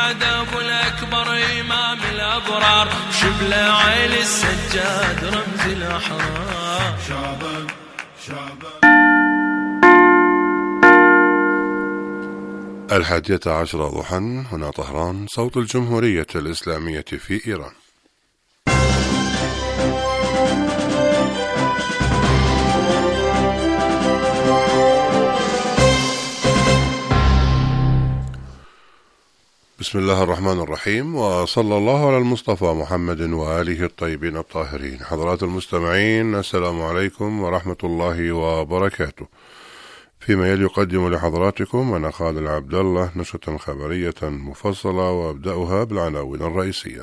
بعد أبو الأكبر إمام الأبرار، شبل عين السجاد رمز الأحرار. شعبان الحادية عشرة ضحى، هنا طهران، صوت الجمهورية الإسلامية في إيران. بسم الله الرحمن الرحيم، وصلى الله على المصطفى محمد وآله الطيبين الطاهرين. حضرات المستمعين، السلام عليكم ورحمة الله وبركاته. فيما يلي يقدم لحضراتكم أنا خالد العبد الله نشرة خبرية مفصلة، وأبدأها بالعناوين الرئيسية.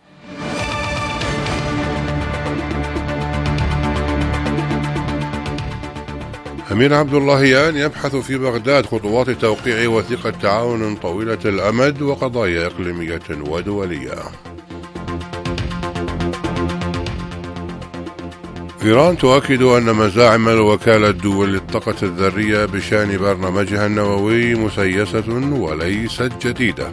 أمير عبد اللهيان يبحث في بغداد خطوات توقيع وثيقة تعاون طويلة الأمد وقضايا إقليمية ودولية. إيران تؤكد أن مزاعم الوكالة الدولية للطاقة الذرية بشأن برنامجها النووي مسيسة وليست جديدة.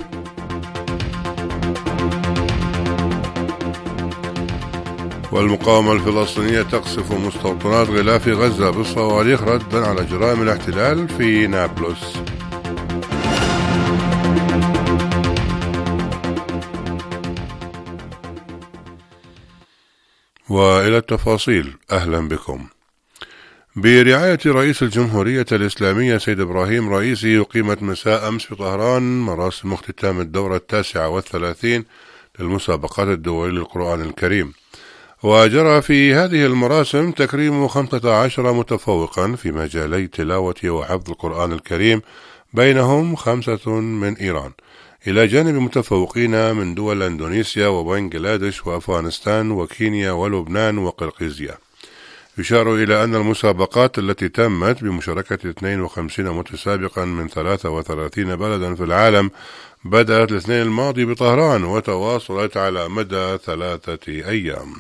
والمقاومة الفلسطينية تقصف مستوطنات غلاف غزة بالصواريخ ردا على جرائم الاحتلال في نابلس. وإلى التفاصيل، أهلا بكم. برعاية رئيس الجمهورية الإسلامية سيد إبراهيم رئيسي، أقيمت مساء أمس في طهران مراسم اختتام الدورة 39 للمسابقات الدولية للقرآن الكريم، وجرى في هذه المراسم تكريم 15 متفوقا في مجالي تلاوة وحفظ القرآن الكريم، بينهم 5 من إيران، إلى جانب متفوقين من دول إندونيسيا وبنغلاديش وأفغانستان وكينيا ولبنان وقرقيزيا. يشار إلى أن المسابقات التي تمت بمشاركة 52 متسابقا من 33 بلدا في العالم بدأت الاثنين الماضي بطهران، وتواصلت على مدى 3 أيام.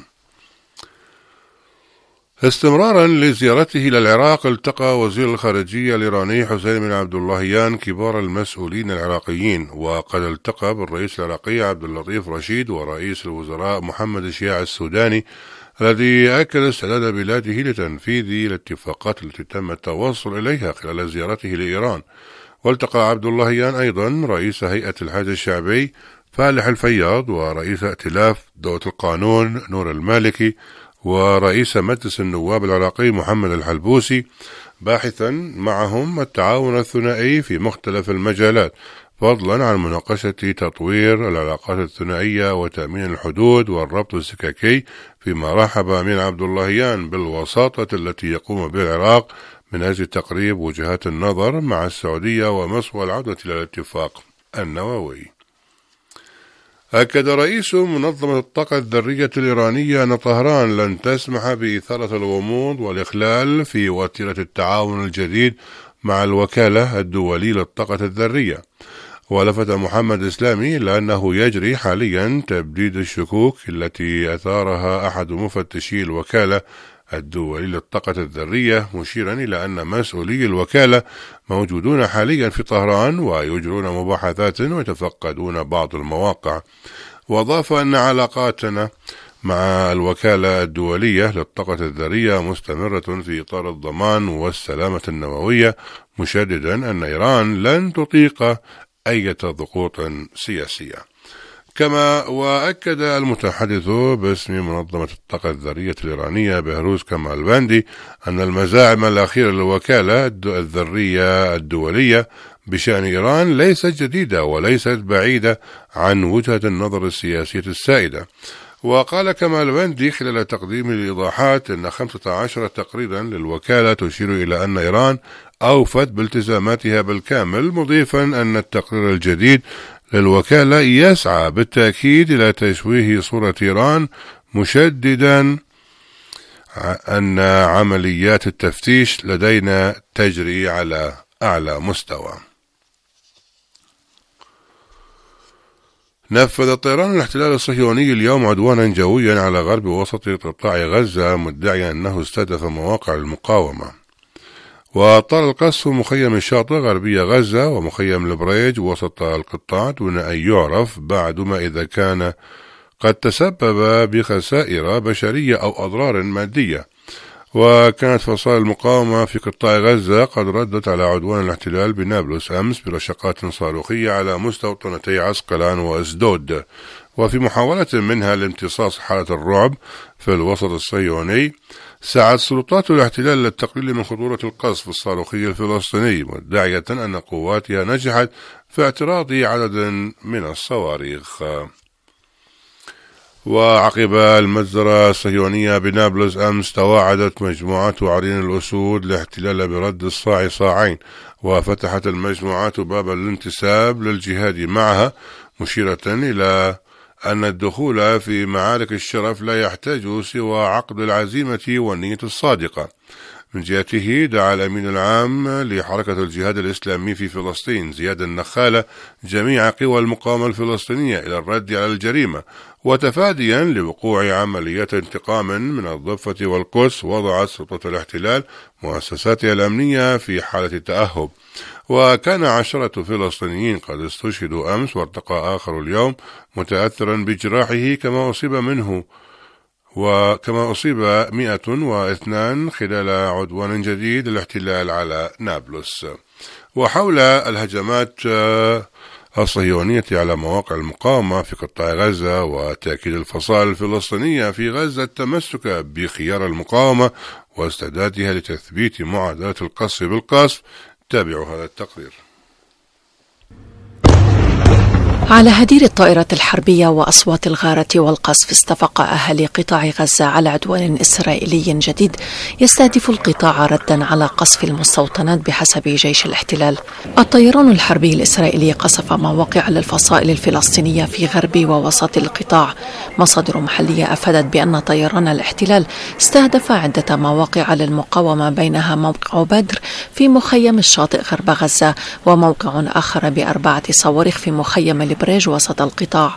استمرارا لزيارته إلى العراق، التقى وزير الخارجية الإيراني حسين بن عبد اللهيان كبار المسؤولين العراقيين، وقد التقى بالرئيس العراقي عبد اللطيف رشيد ورئيس الوزراء محمد الشياع السوداني، الذي أكد استعداد بلاده لتنفيذ الاتفاقات التي تم التوصل إليها خلال زيارته لإيران. والتقى عبد اللهيان أيضا رئيس هيئة الحج الشعبي فالح الفياض، ورئيس ائتلاف دولة القانون نور المالكي، ورئيس مجلس النواب العراقي محمد الحلبوسي، باحثا معهم التعاون الثنائي في مختلف المجالات، فضلا عن مناقشة تطوير العلاقات الثنائية وتأمين الحدود والربط السككي، فيما رحب أمير عبد اللهيان بالوساطة التي يقوم بها العراق من أجل تقريب وجهات النظر مع السعودية ومصر والعودة إلى الاتفاق النووي. أكد رئيس منظمة الطاقة الذرية الإيرانية أن طهران لن تسمح بإثارة الغموض والإخلال في وتيرة التعاون الجديد مع الوكالة الدولية للطاقة الذرية. ولفت محمد إسلامي إلى أنه يجري حاليا تبديد الشكوك التي أثارها أحد مفتشي الوكالة الدولية للطاقة الذرية، مشيرا إلى أن مسؤولي الوكالة موجودون حاليا في طهران ويجرون مباحثات ويتفقدون بعض المواقع. وأضاف أن علاقاتنا مع الوكالة الدولية للطاقة الذرية مستمرة في إطار الضمان والسلامة النووية، مشددا أن إيران لن تطيق أي ضغوط سياسية. كما وأكد المتحدث باسم منظمة الطاقة الذرية الإيرانية بهروز كمالباندي أن المزاعم الأخيرة للوكالة الذرية الدولية بشأن إيران ليست جديدة وليست بعيدة عن وجهة النظر السياسية السائدة. وقال كمالباندي خلال تقديم الإيضاحات أن 15 تقريرا للوكالة تشير إلى أن إيران أوفت بالتزاماتها بالكامل، مضيفا أن التقرير الجديد للوكالة يسعى بالتأكيد إلى تشويه صورة إيران، مشددا أن عمليات التفتيش لدينا تجري على أعلى مستوى. نفذ طيران الاحتلال الصهيوني اليوم عدوانا جويا على غرب وسط قطاع غزة، مدعيا أنه استهدف مواقع المقاومة. وطال القصف مخيم الشاطئ غربية غزة ومخيم البريج وسط القطاع دون أن يعرف بعد ما إذا كان قد تسبب بخسائر بشرية أو أضرار مادية. وكانت فصائل المقاومة في قطاع غزة قد ردت على عدوان الاحتلال بنابلس أمس برشقات صاروخية على مستوطنتي عسقلان وأسدود، وفي محاولة منها لامتصاص حالة الرعب في الوسط الصهيوني سعت سلطات الاحتلال للتقليل من خطورة القصف الصاروخي الفلسطيني، مدعية أن قواتها نجحت في اعتراض عدد من الصواريخ. وعقب المجزرة الصهيونية بنابلس أمس توعدت مجموعات عرين الأسود الاحتلال برد الصاع صاعين، وفتحت المجموعات باب الانتساب للجهاد معها، مشيرة إلى أن الدخول في معارك الشرف لا يحتاج سوى عقد العزيمة والنية الصادقة. من جهته دعا الأمين العام لحركة الجهاد الإسلامي في فلسطين زياد النخالة جميع قوى المقاومة الفلسطينية إلى الرد على الجريمة، وتفاديا لوقوع عمليات انتقام من الضفة والقدس وضعت سلطة الاحتلال مؤسساتها الأمنية في حالة تأهب. وكان 10 فلسطينيين قد استشهدوا أمس، وارتقى آخر اليوم متأثرا بجراحه كما أصيب 102 خلال عدوان جديد للاحتلال على نابلس. وحول الهجمات الصهيونية على مواقع المقاومة في قطاع غزة وتأكيد الفصائل الفلسطينية في غزة التمسك بخيار المقاومة واستعدادها لتثبيت معادلة القصف بالقصف، تابعوا هذا التقرير. على هدير الطائرات الحربية وأصوات الغارة والقصف استفاق أهالي قطاع غزة على عدوان إسرائيلي جديد يستهدف القطاع ردا على قصف المستوطنات بحسب جيش الاحتلال. الطيران الحربي الإسرائيلي قصف مواقع للفصائل الفلسطينية في غرب ووسط القطاع. مصادر محلية أفادت بأن طيران الاحتلال استهدف عدة مواقع للمقاومة، بينها موقع بدر في مخيم الشاطئ غرب غزة، وموقع آخر ب4 صواريخ في مخيم البريج وسط القطاع.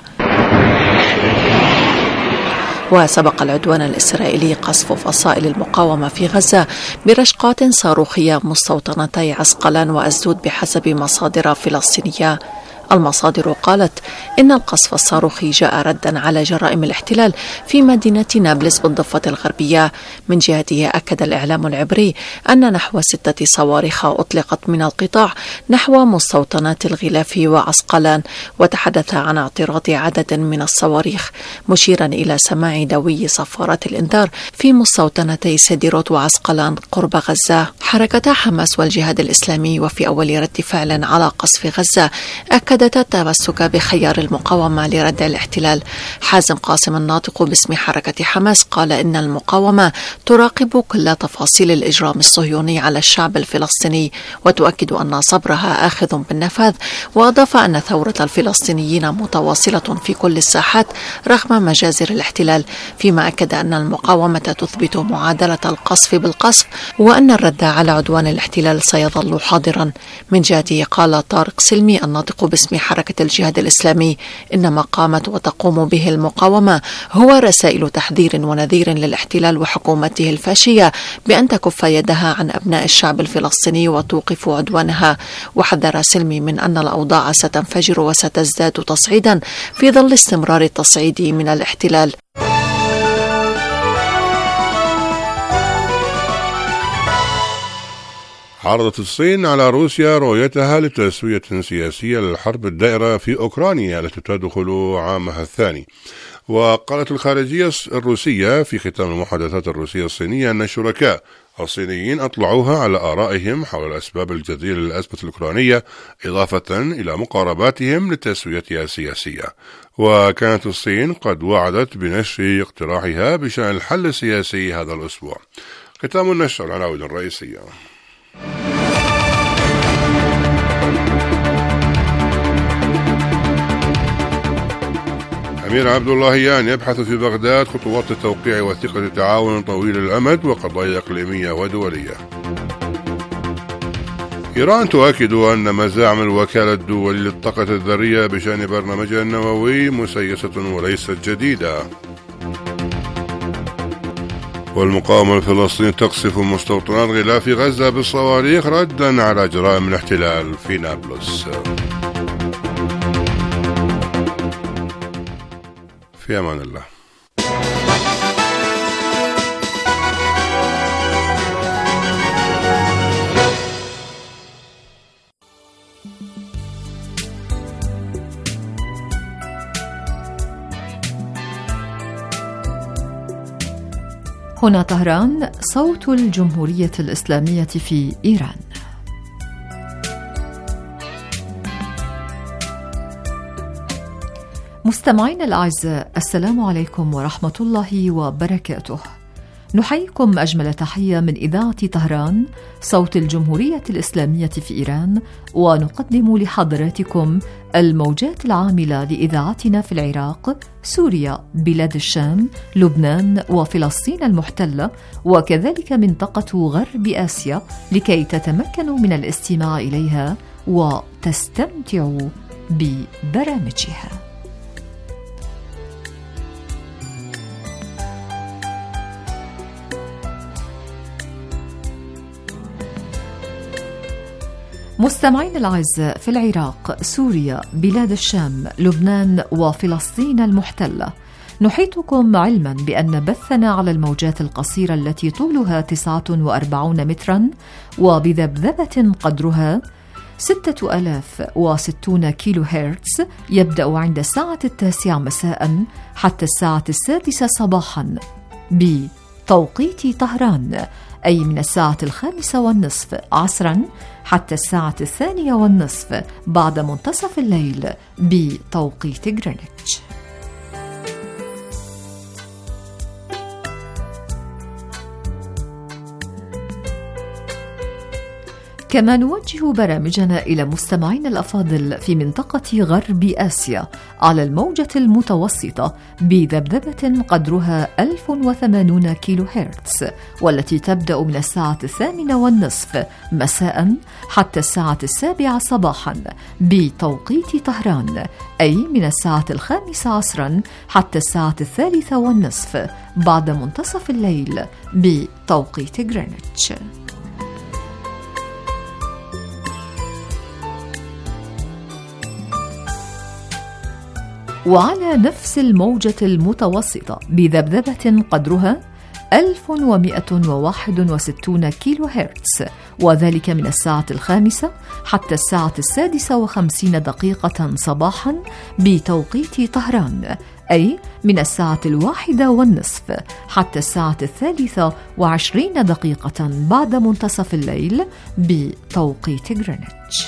وسبق العدوان الإسرائيلي قصف فصائل المقاومة في غزة برشقات صاروخية مستوطنتي عسقلان وأسدود بحسب مصادر فلسطينية. المصادر قالت إن القصف الصاروخي جاء ردا على جرائم الاحتلال في مدينة نابلس بالضفة الغربية. من جهته أكد الإعلام العبري أن نحو 6 صواريخ أطلقت من القطاع نحو مستوطنات الغلاف وعسقلان، وتحدث عن اعتراض عدد من الصواريخ، مشيرا إلى سماع دوي صفارات الإنذار في مستوطنتي سديروت وعسقلان قرب غزة. حركتا حماس والجهاد الإسلامي وفي أول رد فعل على قصف غزة أكدت التمسك بخيار المقاومة لرد الاحتلال. حازم قاسم الناطق باسم حركة حماس قال إن المقاومة تراقب كل تفاصيل الإجرام الصهيوني على الشعب الفلسطيني، وتؤكد أن صبرها آخذ بالنفاذ، وأضاف أن ثورة الفلسطينيين متواصلة في كل الساحات رغم مجازر الاحتلال، فيما أكد أن المقاومة تثبت معادلة القصف بالقصف، وأن الرد على عدوان الاحتلال سيظل حاضرا. من جهته قال طارق سلمي الناطق باسم حركة الجهاد الإسلامي إن ما قامت وتقوم به المقاومة هو رسائل تحذير ونذير للاحتلال وحكومته الفاشية بأن تكف يدها عن أبناء الشعب الفلسطيني وتوقف عدوانها. وحذر سلمي من أن الأوضاع ستنفجر وستزداد تصعيدا في ظل استمرار التصعيد من الاحتلال. عرضت الصين على روسيا رؤيتها لتسوية سياسية للحرب الدائرة في أوكرانيا التي تدخل عامها الثاني. وقالت الخارجية الروسية في ختام المحادثات الروسية الصينية أن الشركاء الصينيين أطلعوها على آرائهم حول الأسباب الجذرية للأزمة الأوكرانية، إضافة إلى مقارباتهم لتسويتها السياسية. وكانت الصين قد وعدت بنشر اقتراحها بشأن الحل السياسي هذا الأسبوع. ختام النشر العناوين الرئيسية. أمير عبد اللهيان يبحث في بغداد خطوات توقيع وثيقة تعاون طويل الأمد وقضايا إقليمية ودولية. إيران تؤكد أن مزاعم الوكالة الدولية للطاقة الذرية بشأن برنامجها النووي مسيسة وليست جديدة. والمقاومة الفلسطينية تقصف مستوطنات غلاف غزة بالصواريخ ردا على جرائم الاحتلال في نابلس. في أمان الله. هنا طهران، صوت الجمهورية الإسلامية في إيران. مستمعينا الأعزاء، السلام عليكم ورحمة الله وبركاته. نحييكم أجمل تحية من إذاعة طهران، صوت الجمهورية الإسلامية في إيران، ونقدم لحضراتكم الموجات العاملة لإذاعتنا في العراق، سوريا، بلاد الشام، لبنان وفلسطين المحتلة، وكذلك منطقة غرب آسيا، لكي تتمكنوا من الاستماع إليها وتستمتعوا ببرامجها. مستمعين الأعزاء، في العراق، سوريا، بلاد الشام، لبنان وفلسطين المحتلة، نحيطكم علما بأن بثنا على الموجات القصيرة التي طولها 49 مترا وبذبذبة قدرها 6060 كيلو هرتز يبدأ عند الساعة 9 مساء حتى الساعة 6 صباحا بتوقيت طهران، أي من الساعة 5:30 عصرا حتى الساعة 2:30 بعد منتصف الليل بتوقيت غرينتش. كما نوجه برامجنا إلى مستمعين الأفاضل في منطقة غرب آسيا على الموجة المتوسطة بذبذبة قدرها 1080 كيلو هرتز، والتي تبدأ من الساعة 8:30 مساء حتى الساعة 7 صباحا بتوقيت طهران، أي من الساعة 5 عصرا حتى الساعة 3:30 بعد منتصف الليل بتوقيت غرينتش. وعلى نفس الموجة المتوسطة بذبذبة قدرها 1161 كيلو هرتز، وذلك من الساعة 5 حتى الساعة 6:50 صباحا بتوقيت طهران، أي من الساعة 1:30 حتى الساعة 23 بعد منتصف الليل بتوقيت غرينتش.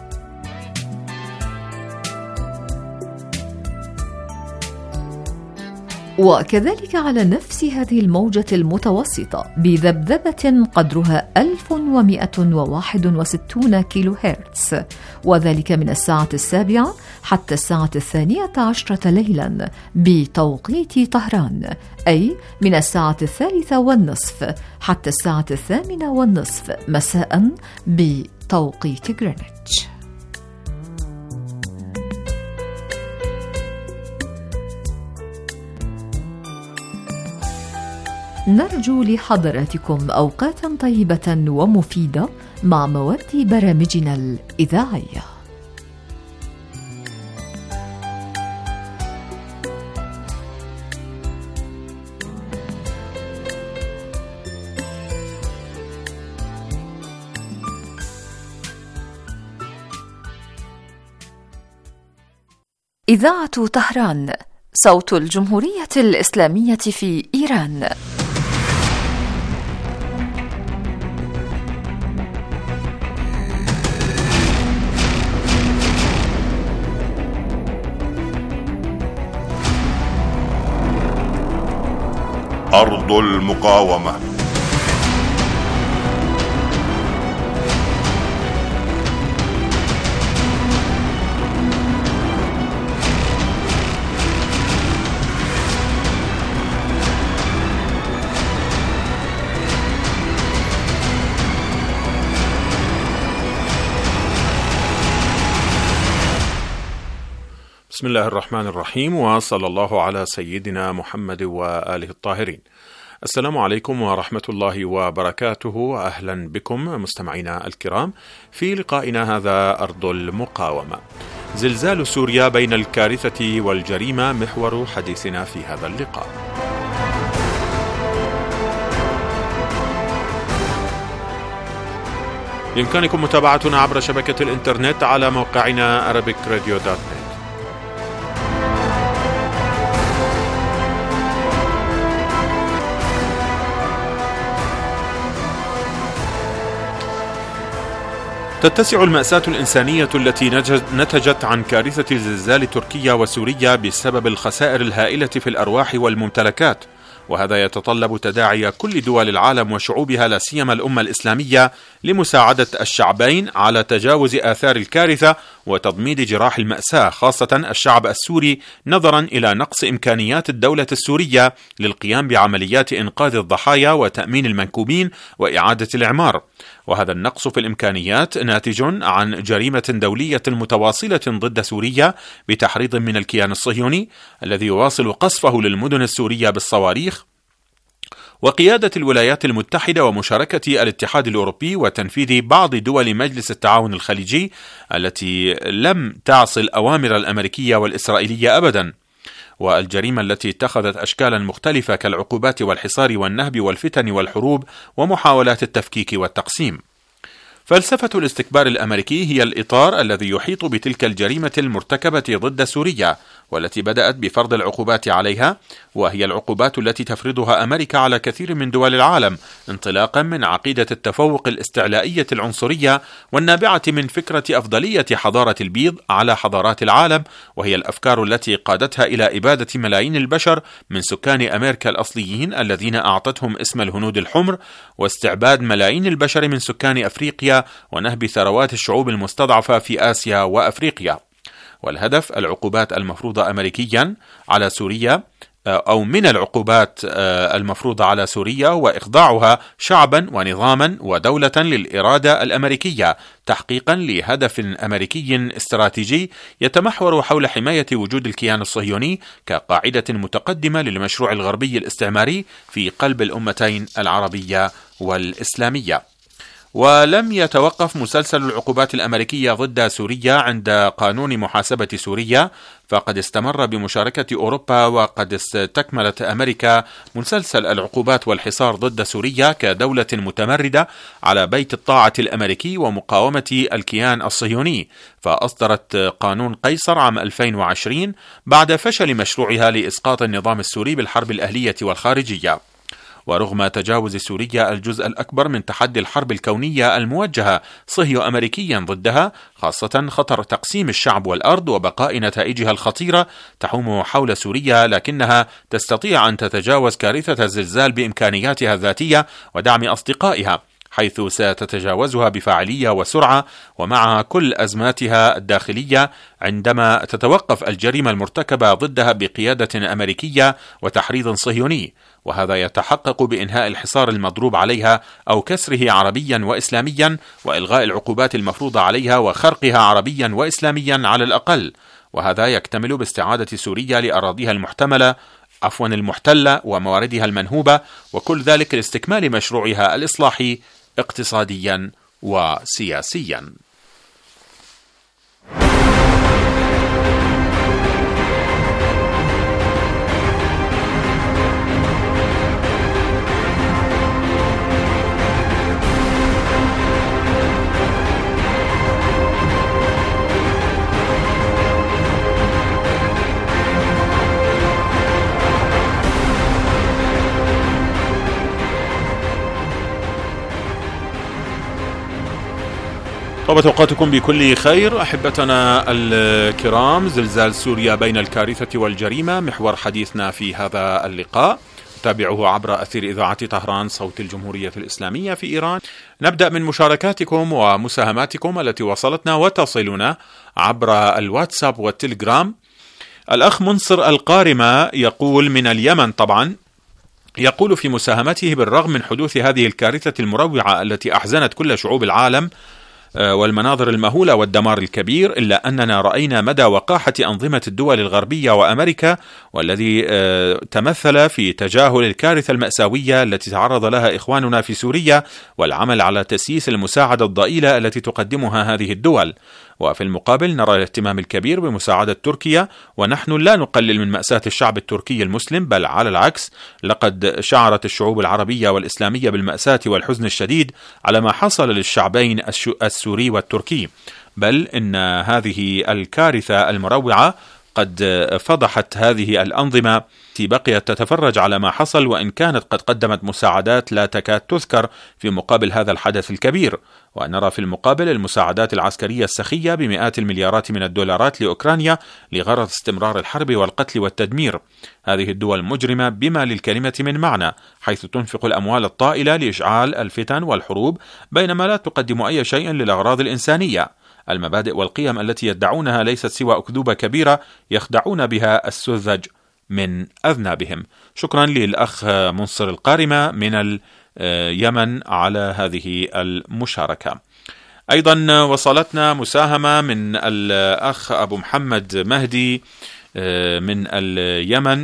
وكذلك على نفس هذه الموجة المتوسطة بذبذبة قدرها 1161 كيلو هرتز، وذلك من الساعة 7 حتى الساعة 12 ليلا بتوقيت طهران، أي من الساعة 3:30 حتى الساعة 8:30 مساء بتوقيت غرينتش. نرجو لحضراتكم أوقاتا طيبة ومفيدة مع مواد برامجنا الإذاعية. إذاعة طهران، صوت الجمهورية الإسلامية في إيران. أرض المقاومة. بسم الله الرحمن الرحيم، وصلى الله على سيدنا محمد وآله الطاهرين. السلام عليكم ورحمة الله وبركاته. أهلا بكم مستمعينا الكرام في لقائنا هذا أرض المقاومة. زلزال سوريا بين الكارثة والجريمة محور حديثنا في هذا اللقاء. بإمكانكم متابعتنا عبر شبكة الإنترنت على موقعنا arabicradio.net. تتسع المأساة الإنسانية التي نتجت عن كارثة زلزال تركيا وسوريا بسبب الخسائر الهائلة في الأرواح والممتلكات، وهذا يتطلب تداعي كل دول العالم وشعوبها لا سيما الأمة الإسلامية لمساعدة الشعبين على تجاوز آثار الكارثة وتضميد جراح المأساة، خاصة الشعب السوري نظرا إلى نقص إمكانيات الدولة السورية للقيام بعمليات إنقاذ الضحايا وتأمين المنكوبين وإعادة الإعمار. وهذا النقص في الإمكانيات ناتج عن جريمة دولية متواصلة ضد سوريا بتحريض من الكيان الصهيوني الذي يواصل قصفه للمدن السورية بالصواريخ، وقيادة الولايات المتحدة ومشاركة الاتحاد الأوروبي وتنفيذ بعض دول مجلس التعاون الخليجي التي لم تعصي الأوامر الأمريكية والإسرائيلية أبدا، والجريمة التي اتخذت أشكالا مختلفة كالعقوبات والحصار والنهب والفتن والحروب ومحاولات التفكيك والتقسيم. فلسفة الاستكبار الأمريكي هي الإطار الذي يحيط بتلك الجريمة المرتكبة ضد سوريا، والتي بدأت بفرض العقوبات عليها، وهي العقوبات التي تفرضها أمريكا على كثير من دول العالم انطلاقا من عقيدة التفوق الاستعلائية العنصرية والنابعة من فكرة أفضلية حضارة البيض على حضارات العالم، وهي الأفكار التي قادتها إلى إبادة ملايين البشر من سكان أمريكا الأصليين الذين أعطتهم اسم الهنود الحمر، واستعباد ملايين البشر من سكان أفريقيا، ونهب ثروات الشعوب المستضعفة في آسيا وأفريقيا. والهدف العقوبات المفروضة أمريكيا على سوريا أو من العقوبات المفروضة على سوريا وإخضاعها شعبا ونظاما ودولة للإرادة الأمريكية، تحقيقا لهدف أمريكي استراتيجي يتمحور حول حماية وجود الكيان الصهيوني كقاعدة متقدمة للمشروع الغربي الاستعماري في قلب الأمتين العربية والإسلامية. ولم يتوقف مسلسل العقوبات الأمريكية ضد سوريا عند قانون محاسبة سوريا، فقد استمر بمشاركة أوروبا، وقد استكملت أمريكا مسلسل العقوبات والحصار ضد سوريا كدولة متمردة على بيت الطاعة الأمريكي ومقاومة الكيان الصهيوني، فأصدرت قانون قيصر عام 2020 بعد فشل مشروعها لإسقاط النظام السوري بالحرب الأهلية والخارجية. ورغم تجاوز سوريا الجزء الأكبر من تحدي الحرب الكونية الموجهة صهيو أمريكيا ضدها، خاصة خطر تقسيم الشعب والأرض وبقاء نتائجها الخطيرة تحوم حول سوريا، لكنها تستطيع أن تتجاوز كارثة الزلزال بإمكانياتها الذاتية ودعم أصدقائها، حيث ستتجاوزها بفاعلية وسرعة ومع كل أزماتها الداخلية عندما تتوقف الجريمة المرتكبة ضدها بقيادة أمريكية وتحريض صهيوني، وهذا يتحقق بإنهاء الحصار المضروب عليها أو كسره عربيا وإسلاميا، وإلغاء العقوبات المفروضة عليها وخرقها عربيا وإسلاميا على الأقل، وهذا يكتمل باستعادة سوريا لأراضيها المحتلة ومواردها المنهوبة، وكل ذلك لاستكمال مشروعها الإصلاحي اقتصاديا وسياسيا. طابت أوقاتكم بكل خير أحبتنا الكرام. زلزال سوريا بين الكارثة والجريمة محور حديثنا في هذا اللقاء، تابعوه عبر أثير إذاعة طهران صوت الجمهورية الإسلامية في إيران. نبدأ من مشاركاتكم ومساهماتكم التي وصلتنا وتصلنا عبر الواتساب والتليجرام. الأخ منصر القارمة يقول من اليمن طبعا، يقول في مساهمته: بالرغم من حدوث هذه الكارثة المروعة التي أحزنت كل شعوب العالم، والمناظر المهولة والدمار الكبير، إلا أننا رأينا مدى وقاحة أنظمة الدول الغربية وأمريكا، والذي تمثل في تجاهل الكارثة المأساوية التي تعرض لها إخواننا في سوريا، والعمل على تسييس المساعدة الضئيلة التي تقدمها هذه الدول. وفي المقابل نرى الاهتمام الكبير بمساعدة تركيا، ونحن لا نقلل من مأساة الشعب التركي المسلم، بل على العكس، لقد شعرت الشعوب العربية والإسلامية بالمأساة والحزن الشديد على ما حصل للشعبين السوري والتركي، بل إن هذه الكارثة المروعة قد فضحت هذه الأنظمة التي بقيت تتفرج على ما حصل، وإن كانت قد قدمت مساعدات لا تكاد تذكر في مقابل هذا الحدث الكبير. ونرى في المقابل المساعدات العسكرية السخية بمئات المليارات من الدولارات لأوكرانيا لغرض استمرار الحرب والقتل والتدمير. هذه الدول المجرمة بما للكلمة من معنى، حيث تنفق الأموال الطائلة لإشعال الفتن والحروب، بينما لا تقدم أي شيء للأغراض الإنسانية. المبادئ والقيم التي يدعونها ليست سوى أكذوبة كبيرة يخدعون بها السذج من أذنابهم. شكرا للأخ منصر القارمة من اليمن على هذه المشاركة. أيضا وصلتنا مساهمة من الأخ أبو محمد مهدي من اليمن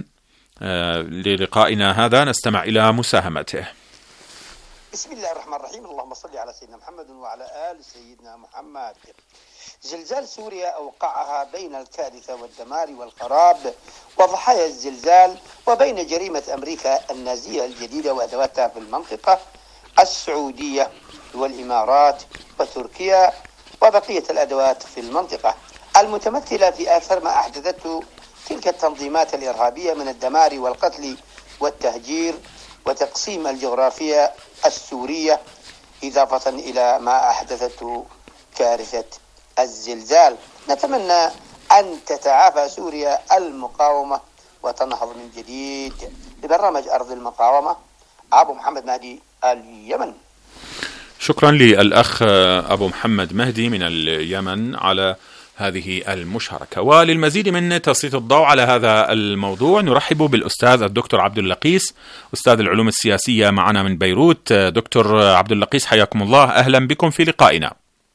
للقائنا هذا، نستمع إلى مساهمته. بسم الله الرحمن الرحيم. اللهم صل على سيدنا محمد وعلى آل سيدنا محمد. زلزال سوريا أوقعها بين الكارثة والدمار والخراب وضحايا الزلزال، وبين جريمة أمريكا النازية الجديدة وأدواتها في المنطقة، السعودية والإمارات وتركيا وبقية الأدوات في المنطقة، المتمثلة في آثار ما أحدثته تلك التنظيمات الإرهابية من الدمار والقتل والتهجير وتقسيم الجغرافيا السورية، إضافة إلى ما أحدثته كارثة الزلزال. نتمنى أن تتعافى سوريا المقاومة وتنهض من جديد. لبرنامج أرض المقاومة، أبو محمد مهدي، اليمن. شكرا للأخ أبو محمد مهدي من اليمن على هذه المشاركة. وللمزيد من تسليط الضوء على هذا الموضوع نرحب بالأستاذ الدكتور عبد اللقيس، أستاذ العلوم السياسية معنا من بيروت. دكتور عبد اللقيس، حياكم الله، أهلا بكم في لقائنا.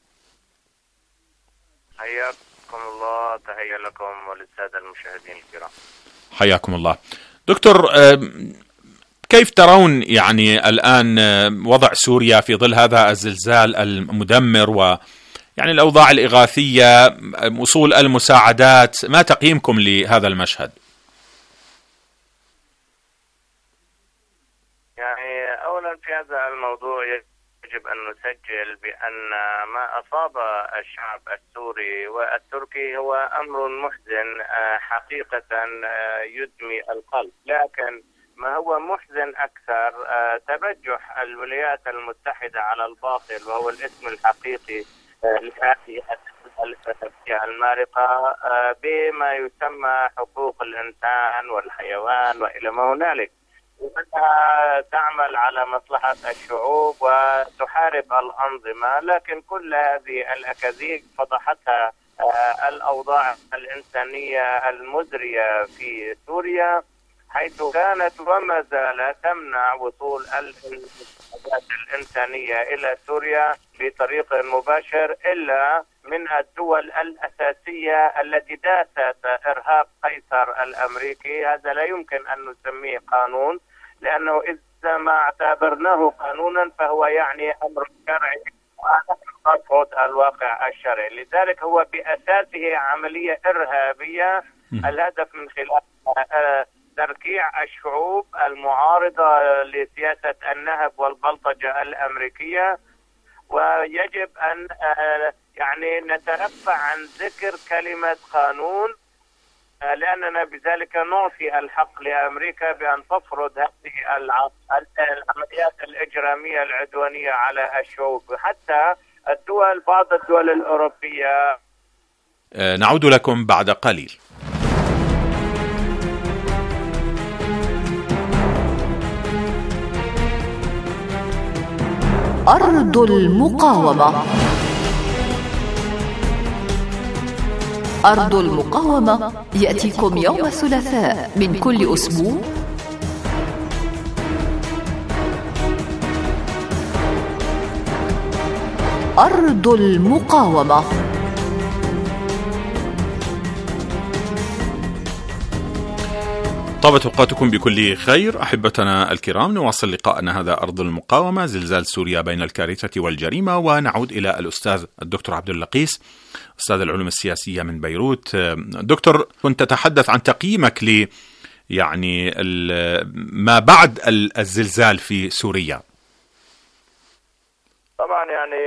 حياكم الله، تحية لكم وللسادة المشاهدين الكرام. حياكم الله. دكتور، كيف ترون يعني الآن وضع سوريا في ظل هذا الزلزال المدمر ويعني الأوضاع الإغاثية، وصول المساعدات، ما تقييمكم لهذا المشهد؟ يعني أولا في هذا الموضوع يجب أن نسجل بأن ما أصاب الشعب السوري والتركي هو أمر محزن حقيقة يدمي القلب، لكن ما هو محزن أكثر تبجح الولايات المتحدة على الباطل، وهو الاسم الحقيقي لهذه الفلسفة المارقة بما يسمى حقوق الإنسان والحيوان وإلى ما هنالك، وأنها تعمل على مصلحة الشعوب وتحارب الأنظمة. لكن كل هذه الأكاذيب فضحتها الأوضاع الإنسانية المزرية في سوريا، حيث كانت وما زالت تمنع وصول المساعدات الإنسانية إلى سوريا بطريق مباشر إلا من الدول الأساسية التي داست إرهاب قيصر الأمريكي. هذا لا يمكن أن نسميه قانون، لأنه إذا ما اعتبرناه قانونا فهو يعني أمر شرعي ونرفض الواقع الشرعي. لذلك هو بأساسه عملية إرهابية، الهدف من خلالها تركيع الشعوب المعارضة لسياسة النهب والبلطجة الأمريكية. ويجب أن يعني نترفع عن ذكر كلمة قانون، لأننا بذلك نعطي الحق لأمريكا بأن تفرض هذه العمليات الإجرامية العدوانية على الشعوب، حتى بعض الدول الأوروبية. نعود لكم بعد قليل. أرض المقاومة. أرض المقاومة يأتيكم يوم الثلاثاء من كل أسبوع أرض المقاومة. طابت أوقاتكم بكل خير أحبتنا الكرام. نواصل لقاءنا هذا أرض المقاومة، زلزال سوريا بين الكارثة والجريمة، ونعود إلى الأستاذ الدكتور عبد اللقيس أستاذ العلوم السياسية من بيروت. دكتور، كنت تتحدث عن تقييمك ل ما بعد الزلزال في سوريا. طبعا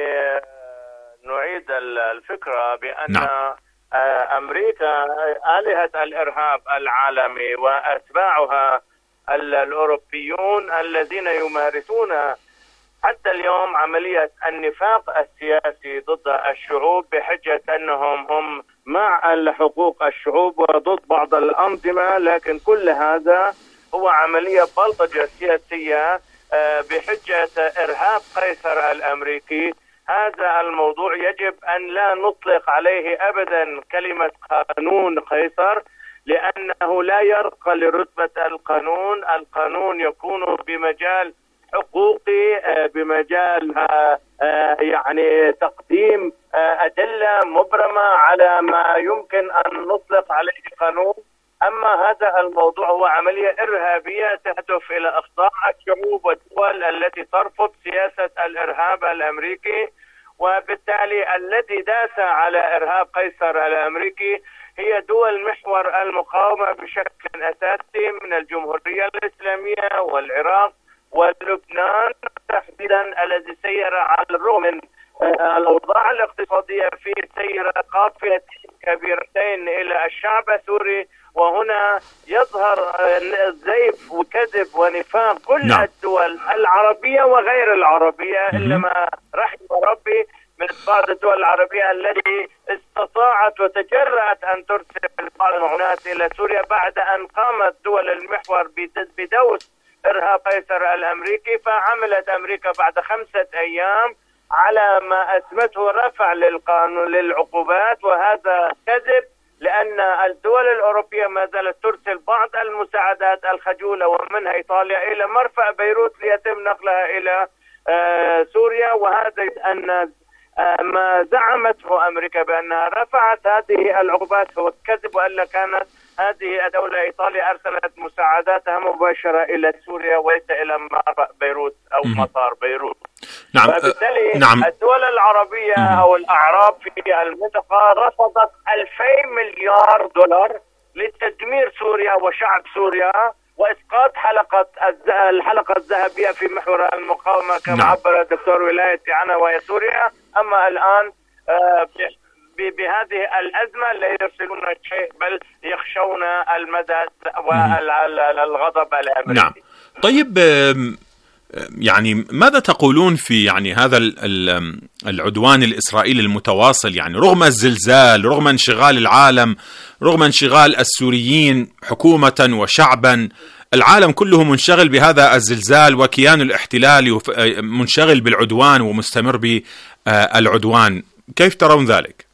نعيد الفكرة بأن نعم. أمريكا آلهة الإرهاب العالمي وأتباعها الأوروبيون الذين يمارسون حتى اليوم عملية النفاق السياسي ضد الشعوب بحجة أنهم هم مع حقوق الشعوب وضد بعض الأنظمة، لكن كل هذا هو عملية بلطجة سياسية بحجة إرهاب قيصر الأمريكي. هذا الموضوع يجب أن لا نطلق عليه أبدا كلمة قانون قيصر، لأنه لا يرقى لرتبة القانون. القانون يكون بمجال حقوقي، بمجال تقديم أدلة مبرمة على ما يمكن أن نطلق عليه قانون. أما هذا الموضوع هو عملية إرهابية تهدف إلى إخضاع الشعوب والدول التي ترفض سياسة الإرهاب الأمريكي، وبالتالي الذي داس على إرهاب قيصر الأمريكي هي دول محور المقاومة بشكل أساسي، من الجمهورية الإسلامية والعراق ولبنان تحديدا، الذي سير على الرغم من الأوضاع الاقتصادية في سير قافلتين كبيرتين إلى الشعب السوري. وهنا يظهر زيف وكذب ونفاق كل الدول العربية وغير العربية، إلا ما رحم ربي من بعض الدول العربية التي استطاعت وتجرأت أن ترسل بعض المعونات إلى سوريا بعد أن قامت دول المحور بدوس إرهاب قيصر الأمريكي. فعملت أمريكا بعد 5 أيام على ما أسمته رفع للقانون للعقوبات، وهذا كذب، لأن الدول الأوروبية ما زالت ترسل بعض المساعدات الخجولة ومنها إيطاليا إلى مرفأ بيروت ليتم نقلها إلى سوريا. وهذا أن ما زعمته أمريكا بأنها رفعت هذه العقوبات هو كذب، وألا كانت هذه الدولة إيطاليا أرسلت مساعداتها مباشرة إلى سوريا وليس إلى مرفأ بيروت أو مطار بيروت. نعم. وبالتالي الدول العربية أو الأعراب في المنطقة رفضت 2000 مليار دولار لتدمير سوريا وشعب سوريا وإسقاط الحلقة الذهبية في محور المقاومة كما عبر الدكتور ولاية عنها وهي سوريا. أما الآن بهذه الأزمة لا يرسلون شيء بل يخشون المدى والغضب الأمريكي. نعم. طيب، ماذا تقولون في هذا العدوان الإسرائيلي المتواصل؟ رغم الزلزال، رغم انشغال العالم، رغم انشغال السوريين حكومة وشعبا، العالم كله منشغل بهذا الزلزال، وكيان الاحتلال منشغل بالعدوان ومستمر بالعدوان. كيف ترون ذلك؟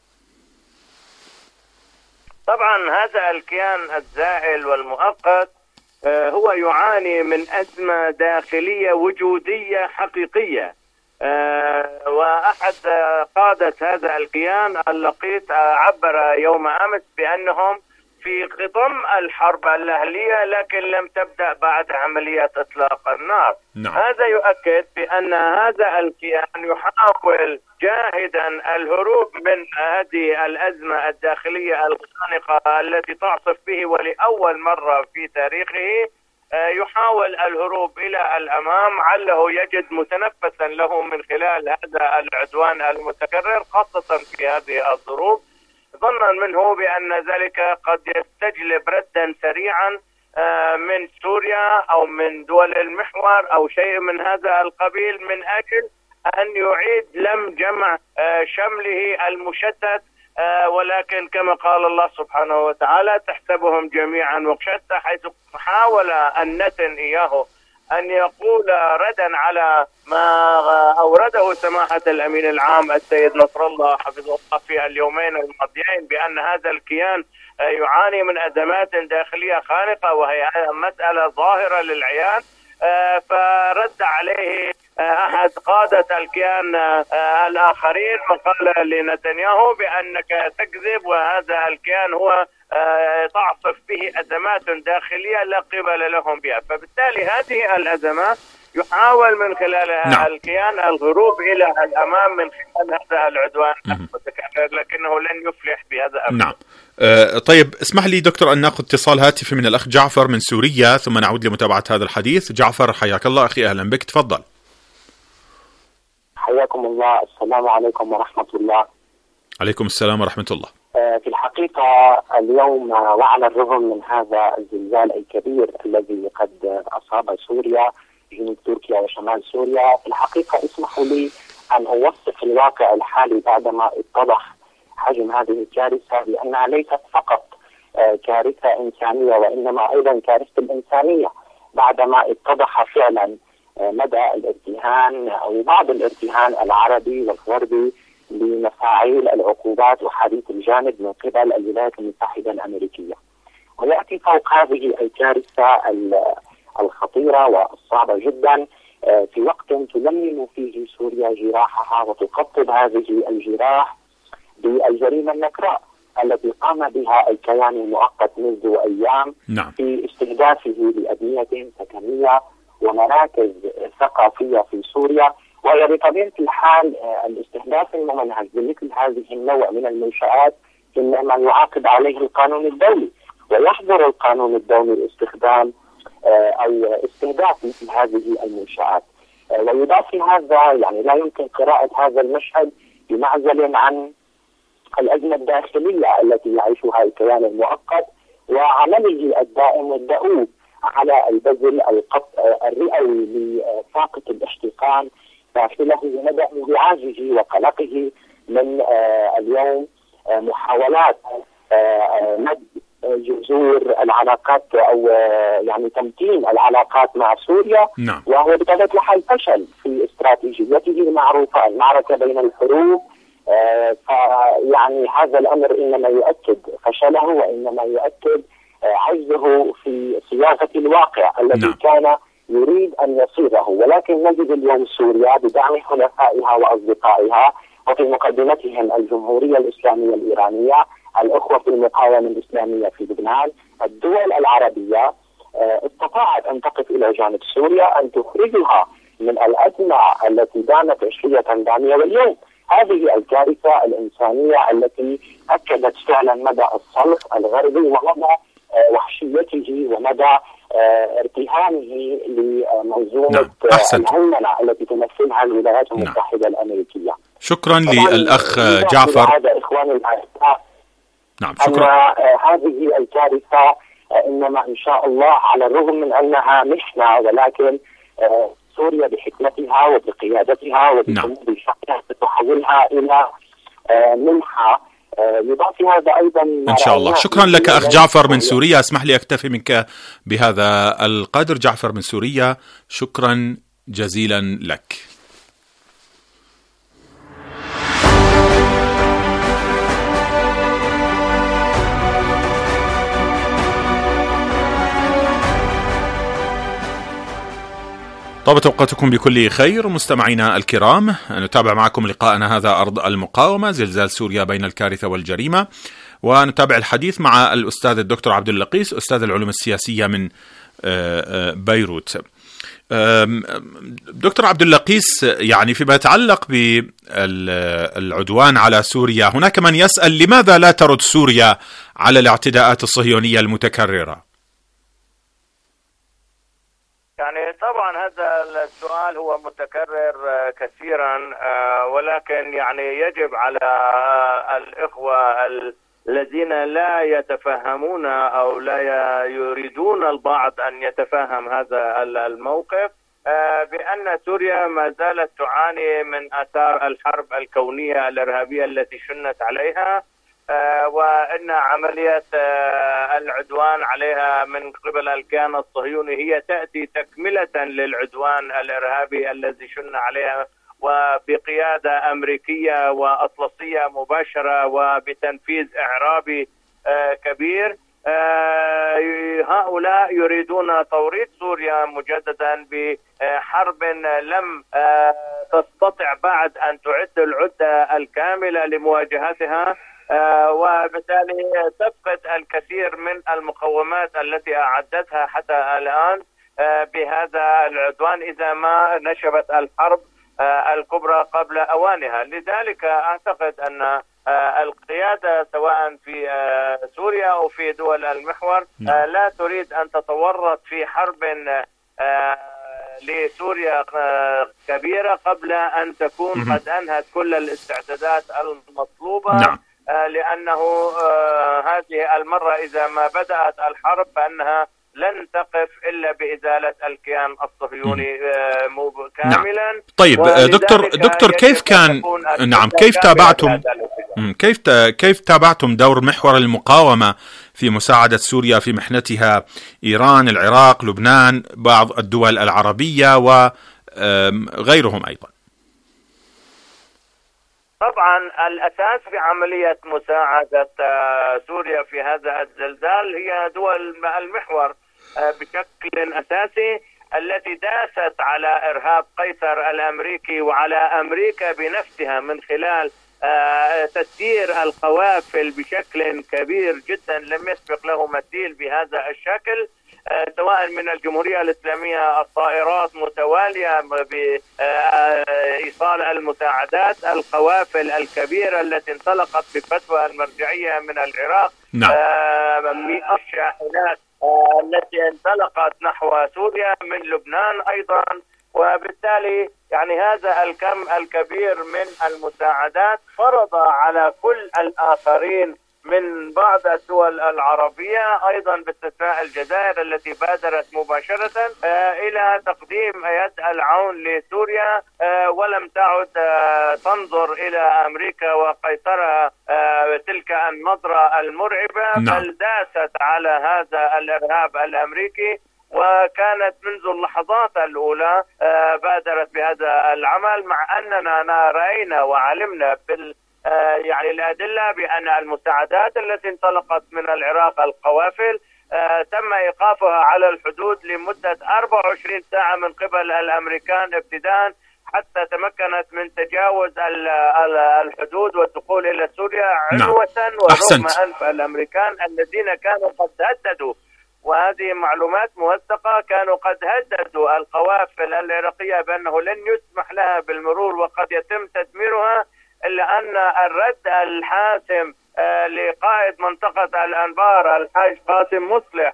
طبعا هذا الكيان الزائل والمؤقت هو يعاني من أزمة داخلية وجودية حقيقية، وأحد قادة هذا الكيان اللقيط عبر يوم أمس بأنهم في خضم الحرب الأهلية لكن لم تبدأ بعد عملية إطلاق النار. هذا يؤكد بأن هذا الكيان يحاول جاهدا الهروب من هذه الأزمة الداخلية الخانقة التي تعصف به ولأول مرة في تاريخه. يحاول الهروب إلى الأمام عله يجد متنفسا له من خلال هذا العدوان المتكرر، خاصة في هذه الظروف، ظنا منه بأن ذلك قد يستجلب ردا سريعا من سوريا أو من دول المحور أو شيء من هذا القبيل، من أجل أن يعيد لم جمع شمله المشتت. ولكن كما قال الله سبحانه وتعالى تحسبهم جميعا وشتى، حيث حاول النتن إياه أن يقول ردا على ما أورده سماحة الأمين العام السيد نصر الله حفظه الله في اليومين الماضيين بأن هذا الكيان يعاني من أزمات داخلية خانقة وهي مسألة ظاهرة للعيان. فرد عليه أحد قادة الكيان الآخرين وقال لنتنياهو بأنك تكذب، وهذا الكيان هو تعصف به أزمات داخلية لا قبل لهم بها. فبالتالي هذه الأزمات يحاول من خلالها الكيان الهروب إلى الأمام من خلال هذا العدوان المتكرر، لكنه لن يفلح بهذا أبدا. نعم. طيب اسمح لي دكتور أن نأخذ اتصال هاتفي من الأخ جعفر من سوريا ثم نعود لمتابعة هذا الحديث. جعفر حياك الله أخي، أهلا بك، تفضل. حياكم الله، السلام عليكم ورحمة الله. عليكم السلام ورحمة الله. في الحقيقة اليوم وعلى الرغم من هذا الزلزال الكبير الذي قد أصاب سوريا، جنوب تركيا وشمال سوريا، في الحقيقة اسمحوا لي أن أوصف الواقع الحالي بعدما اتضح حجم هذه الكارثة بأنها ليست فقط كارثة إنسانية وإنما أيضا كارثة الإنسانية، بعدما اتضح فعلا مدى الارتهان أو بعض الارتهان العربي والغربي لمفاعيل العقوبات وحديث الجانب من قبل الولايات المتحدة الأمريكية. ويأتي فوق هذه الكارثة الخطيرة والصعبة جدا في وقت تلملم فيه سوريا جراحها وتقطب هذه الجراح بالجريمة النكراء التي قام بها الكيان المؤقت منذ أيام في استهدافه لأبنية سكنية ومراكز ثقافية في سوريا. وهي بطبيعة الحال الاستهداف الممنهج بمثل هذه النوع من المنشآت إنما يعاقب عليه القانون الدولي، ويحظر القانون الدولي الاستخدام أو استهداف مثل هذه المنشآت. ويضاف هذا يعني لا يمكن قراءة هذا المشهد بمعزل عن الأزمة الداخلية التي يعيشها الكيان المؤقت وعمله الدائم والدؤوب على البذل الرئوي لساقط الاحتقان داخله ومدى انزعاجه وقلقه من اليوم محاولات مد جذور العلاقات أو يعني تمتين العلاقات مع سوريا. وهو بطبيعة الحال فشل في استراتيجيته المعروفة، المعركة بين الحروب. فيعني هذا الأمر إنما يؤكد فشله وإنما يؤكد عجزه في صياغة الواقع الذي كان يريد أن يصيغه. ولكن نجد اليوم سوريا بدعم حلفائها وأصدقائها وفي مقدمتهم الجمهورية الإسلامية الإيرانية، الأخوة في المقاومة الإسلامية في لبنان، الدول العربية استطاعت أن تقف إلى جانب سوريا، أن تخرجها من الأزمة التي دامت 20 دامية. واليوم هذه الكارثة الإنسانية التي أكدت فعلا مدى الصلف الغربي ومدى وحشيته ومدى ارتهانه لمنظومة الهيمنة التي تمثلها الولايات المتحدة الأمريكية. شكرا للأخ جعفر. هذا إخواني الأعزاء. شكرا. هذه الكارثة إنما إن شاء الله على الرغم من أنها محنة، ولكن سوريا بحكمتها وبقيادتها وبصمود شعبها ستحولها إلى منحة. يضاف هذا أيضا إن شاء الله. شكرا لك أخ جعفر من سوريا. اسمح لي أكتفي منك بهذا القدر. جعفر من سوريا، شكرا جزيلا لك. طابت أوقاتكم بكل خير مستمعينا الكرام. نتابع معكم لقاءنا هذا أرض المقاومة، زلزال سوريا بين الكارثة والجريمة، ونتابع الحديث مع الأستاذ الدكتور عبد اللقيس أستاذ العلوم السياسية من بيروت. دكتور عبد اللقيس، يعني فيما يتعلق بالعدوان على سوريا هناك من يسأل لماذا لا ترد سوريا على الاعتداءات الصهيونية المتكررة؟ يعني طبعا هذا السؤال هو متكرر كثيرا، ولكن يعني يجب على الإخوة الذين لا يتفهمون أو لا يريدون البعض أن يتفهم هذا الموقف بأن سوريا ما زالت تعاني من آثار الحرب الكونية الإرهابية التي شنت عليها، وأن عملية العدوان عليها من قبل الكيان الصهيوني هي تأتي تكملة للعدوان الإرهابي الذي شن عليها وبقيادة أمريكية وأطلسية مباشرة وبتنفيذ إعرابي كبير. هؤلاء يريدون توريط سوريا مجددا بحرب لم تستطع بعد أن تعد العدة الكاملة لمواجهتها، وبالتالي تفقد الكثير من المقومات التي أعدتها حتى الآن بهذا العدوان إذا ما نشبت الحرب الكبرى قبل أوانها. لذلك أعتقد أن القيادة سواء في سوريا أو في دول المحور لا تريد أن تتورط في حرب لسوريا كبيرة قبل أن تكون قد أنهت كل الاستعدادات المطلوبة. لأنه هذه المرة إذا ما بدأت الحرب فإنها لن تقف إلا بإزالة الكيان الصهيوني كاملا. طيب دكتور كيف كان كيف تابعتم دور محور المقاومة في مساعدة سوريا في محنتها؟ إيران، العراق، لبنان، بعض الدول العربية وغيرهم أيضا. طبعا الأساس في عملية مساعدة سوريا في هذا الزلزال هي دول المحور بشكل أساسي، التي داست على إرهاب قيصر الأمريكي وعلى أمريكا بنفسها من خلال تسيير القوافل بشكل كبير جدا لم يسبق له مثيل بهذا الشكل، سواء من الجمهورية الإسلامية الطائرات متوالية بإيصال المساعدات، القوافل الكبيرة التي انطلقت بفتوى المرجعية من العراق، مئات الشاحنات التي انطلقت نحو سوريا من لبنان أيضا. وبالتالي يعني هذا الكم الكبير من المساعدات فرض على كل الآخرين من بعض الدول العربية أيضا باستثناء الجزائر التي بادرت مباشرة إلى تقديم يد العون لسوريا، ولم تعد تنظر إلى أمريكا وقيصرها تلك النظرة المرعبة، بل داست على هذا الإرهاب الأمريكي، وكانت منذ اللحظات الأولى بادرت بهذا العمل، مع أننا رأينا وعلمنا يعني الأدلة بأن المساعدات التي انطلقت من العراق القوافل تم إيقافها على الحدود لمدة 24 ساعة من قبل الأمريكان ابتداء، حتى تمكنت من تجاوز الحدود والدخول إلى سوريا عنوة ورغم أنف الأمريكان الذين كانوا قد هددوا، وهذه معلومات موثقة، كانوا قد هددوا القوافل العراقية بأنه لن يسمح لها بالمرور وقد يتم تدميرها، إلا أن الرد الحاسم لقائد منطقة الأنبار الحاج قاسم مصلح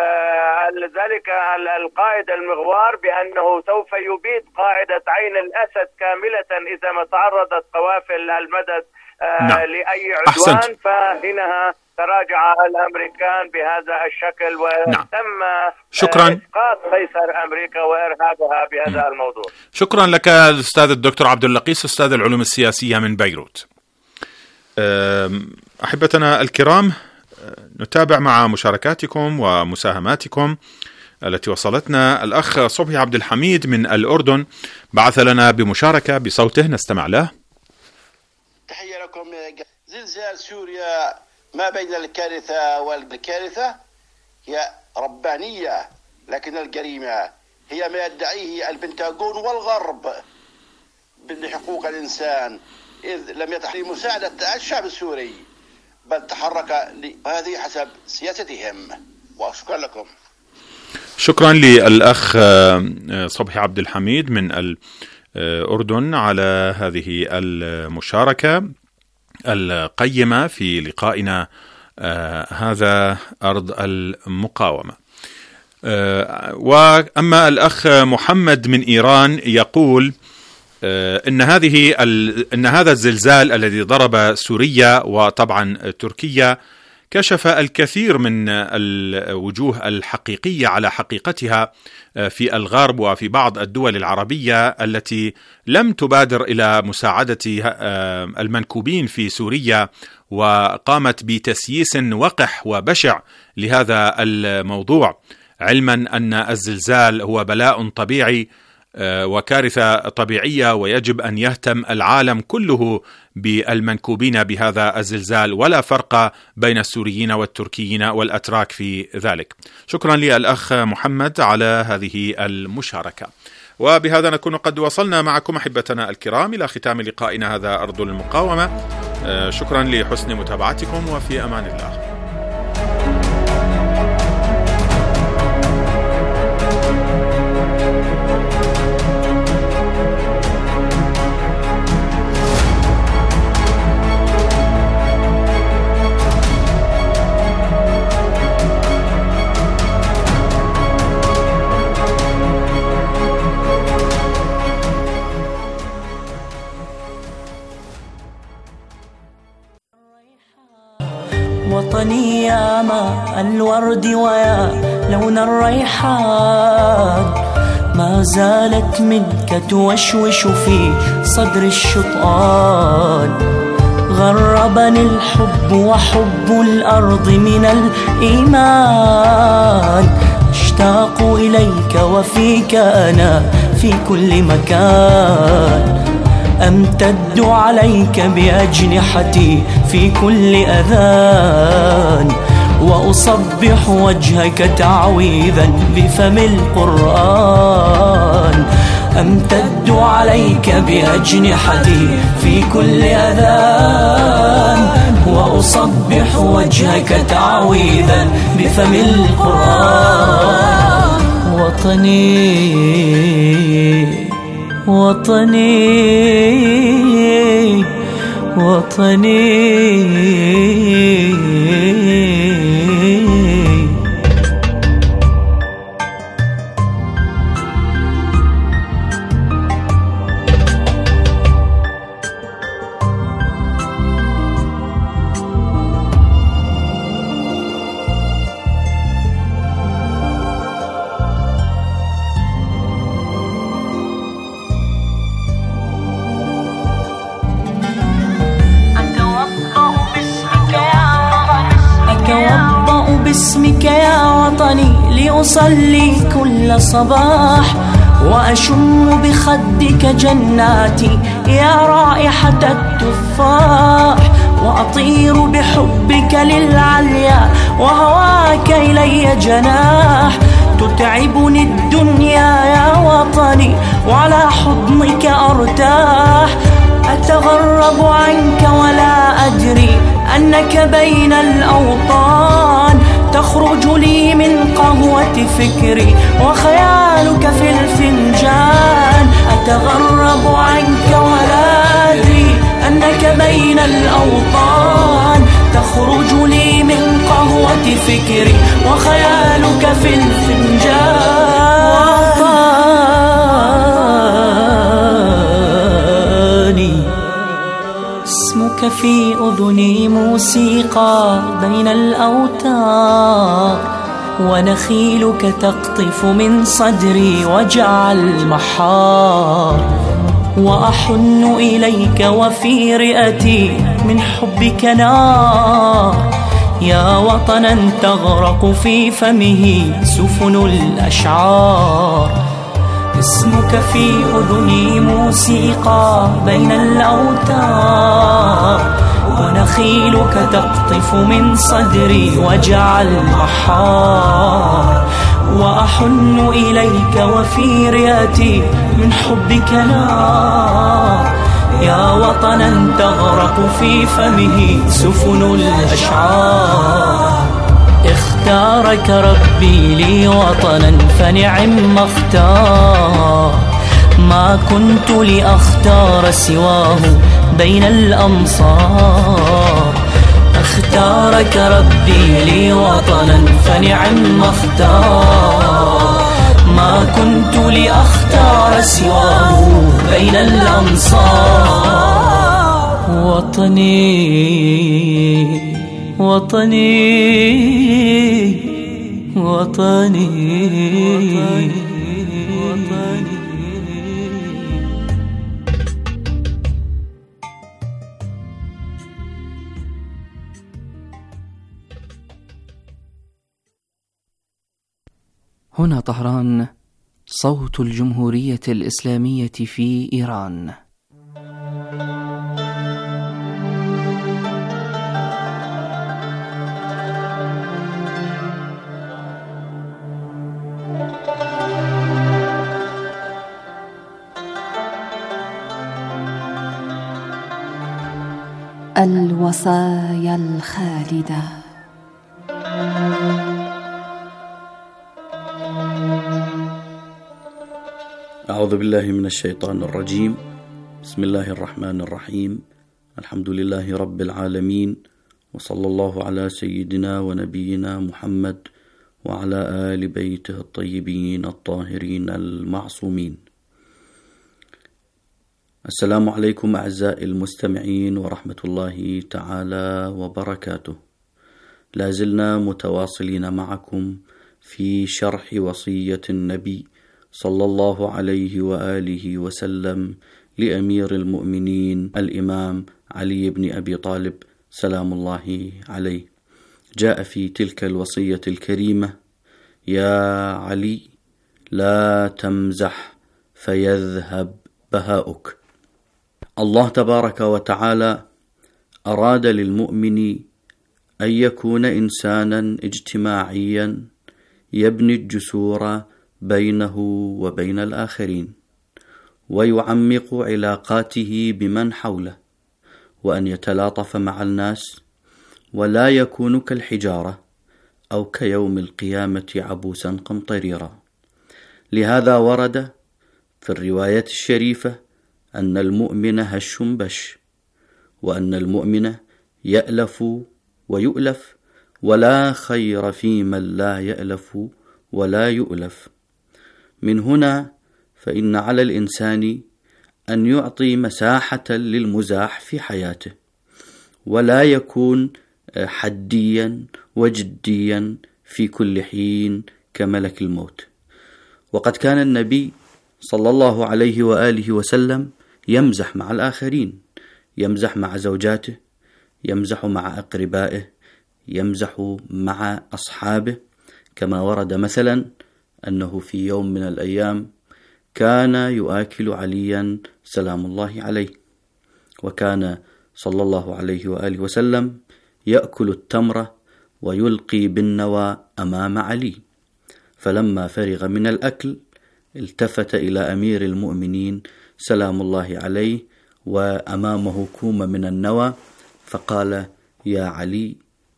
ذلك القائد المغوار بأنه سوف يبيد قاعدة عين الأسد كاملة إذا ما تعرضت قوافل المدد لأي عدوان. فهنا تراجع الأمريكان بهذا الشكل وتم إسقاط قيصر أمريكا وإرهابها بهذا الموضوع. شكرا لك الأستاذ الدكتور عبد اللقيس، أستاذ العلوم السياسية من بيروت. أحبتنا الكرام، نتابع مع مشاركاتكم ومساهماتكم التي وصلتنا. الأخ صبحي عبد الحميد من الأردن بعث لنا بمشاركة بصوته نستمع له. تحية لكم. زلزال سوريا ما بين الكارثة والكارثة هي ربانية، لكن الجريمة هي ما يدعيه البنتاغون والغرب بحقوق الإنسان، إذ لم يتح لمساعدة الشعب السوري بل تحرك وهذه حسب سياستهم. وشكرا لكم. شكرا للأخ صبحي عبد الحميد من الأردن على هذه المشاركة القيمة في لقائنا هذا أرض المقاومة. وأما الأخ محمد من إيران يقول إن هذا الزلزال الذي ضرب سوريا وطبعا تركيا كشف الكثير من الوجوه الحقيقية على حقيقتها في الغرب وفي بعض الدول العربية التي لم تبادر إلى مساعدة المنكوبين في سوريا، وقامت بتسييس وقح وبشع لهذا الموضوع، علما أن الزلزال هو بلاء طبيعي وكارثة طبيعية، ويجب أن يهتم العالم كله بالمنكوبين بهذا الزلزال، ولا فرق بين السوريين والتركيين والأتراك في ذلك. شكرا للأخ محمد على هذه المشاركة. وبهذا نكون قد وصلنا معكم أحبتنا الكرام إلى ختام لقائنا هذا أرض المقاومة. شكرا لحسن متابعتكم، وفي أمان الله. وطني يا ماء الورد ويا لون الريحان، ما زالت منك توشوش في صدر الشطآن. غربني الحب وحب الأرض من الإيمان، اشتاق إليك وفيك أنا في كل مكان. أمتد عليك بأجنحتي في كل أذان، وأصبح وجهك تعويذا بفم القرآن. أمتد عليك بأجنحتي في كل أذان، وأصبح وجهك تعويذا بفم القرآن. وطني وطني وطني باسمك يا وطني لأصلي كل صباح، وأشم بخدك جناتي يا رائحة التفاح، وأطير بحبك للعليا وهواك إلي جناح. تتعبني الدنيا يا وطني وعلى حضنك أرتاح. أتغرب عنك ولا أدري أنك بين الأوطان. تخرج لي من قهوة فكري وخيالك في الفنجان. أتغرب عنك ولا أدري أنك بين الأوطان. تخرج لي من قهوة فكري وخيالك في الفنجان. اسمك في أذني موسيقى بين الأوتار، ونخيلك تقطف من صدري وجع المحار. وأحن إليك وفي رئتي من حبك نار، يا وطنا تغرق في فمه سفن الأشعار. اسمك في أذني موسيقى بين الأوتار، ونخيلك تقطف من صدري وجع المحار. وأحن إليك وفي رئتي من حبك نار، يا وطنا تغرق في فمه سفن الأشعار. اختارك ربي لي وطنا فنعم ما اختار، ما كنت لأختار سواه بين الأمصار. اختارك ربي لي وطنا فنعم ما اختار، ما كنت لأختار سواه بين الأمصار. وطني وطني وطني وطني. هنا طهران، صوت الجمهورية الإسلامية في إيران. الوصايا الخالدة. أعوذ بالله من الشيطان الرجيم. بسم الله الرحمن الرحيم. الحمد لله رب العالمين، وصلى الله على سيدنا ونبينا محمد وعلى آل بيته الطيبين الطاهرين المعصومين. السلام عليكم أعزائي المستمعين ورحمة الله تعالى وبركاته. لازلنا متواصلين معكم في شرح وصية النبي صلى الله عليه وآله وسلم لأمير المؤمنين الإمام علي بن أبي طالب سلام الله عليه. جاء في تلك الوصية الكريمة: يا علي لا تمزح فيذهب بهاؤك. الله تبارك وتعالى أراد للمؤمن أن يكون إنسانا اجتماعيا يبني الجسور بينه وبين الآخرين، ويعمق علاقاته بمن حوله، وأن يتلاطف مع الناس، ولا يكون كالحجارة أو كيوم القيامة عبوسا قمطريرا. لهذا ورد في الرواية الشريفة أن المؤمن هش بش، وأن المؤمن يألف ويؤلف، ولا خير في من لا يألف ولا يؤلف. من هنا فإن على الإنسان أن يعطي مساحة للمزاح في حياته، ولا يكون حديا وجديا في كل حين كملك الموت. وقد كان النبي صلى الله عليه وآله وسلم يمزح مع الآخرين، يمزح مع زوجاته، يمزح مع أقربائه، يمزح مع أصحابه، كما ورد مثلا أنه في يوم من الأيام كان يؤكل عليا سلام الله عليه، وكان صلى الله عليه وآله وسلم يأكل التمر ويلقي بالنوى أمام علي، فلما فرغ من الأكل التفت إلى أمير المؤمنين سلام الله عليه وأمامه كوم من النوى، فقال: يا علي